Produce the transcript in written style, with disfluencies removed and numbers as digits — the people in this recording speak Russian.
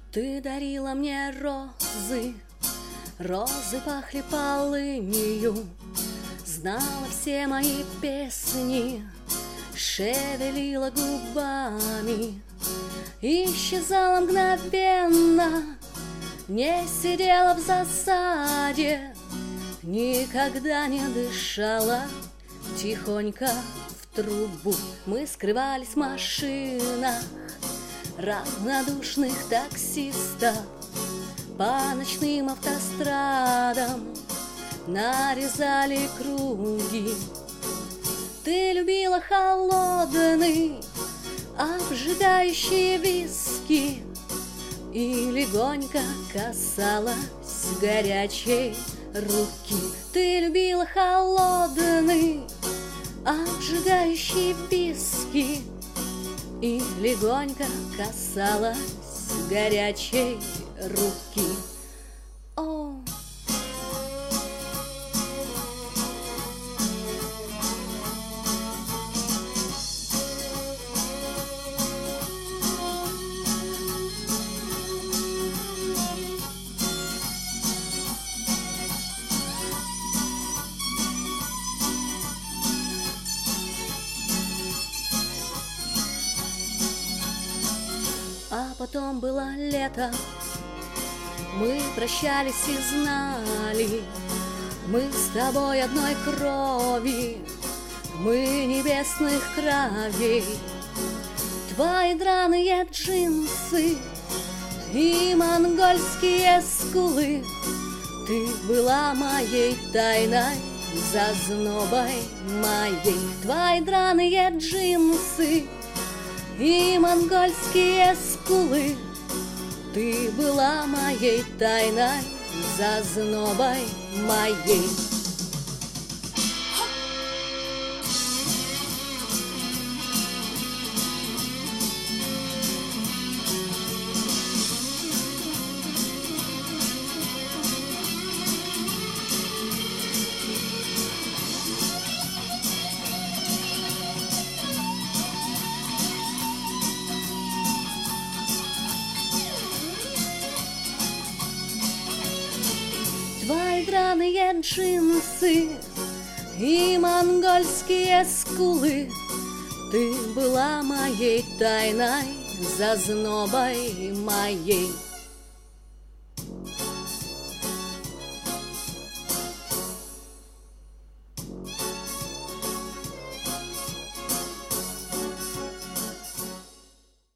Ты дарила мне розы, розы пахли полынью, знала все мои песни, шевелила губами, исчезала мгновенно, не сидела в засаде, никогда не дышала тихонько в трубу. Мы скрывались в машинах равнодушных таксистов, по ночным автострадам нарезали круги. Ты любила холодный, обжигающий виски и легонько касалась горячей руки. Ты любила холодный, обжигающий виски и легонько касалась горячей руки. О, а потом было лето, мы прощались и знали, мы с тобой одной крови, мы небесных кровей. Твои драные джинсы и монгольские скулы, ты была моей тайной, зазнобой моей. Твои драные джинсы и монгольские скулы, ты была моей тайной, зазнобой моей. Твои драные джинсы и монгольские скулы, ты была моей тайной, зазнобой моей.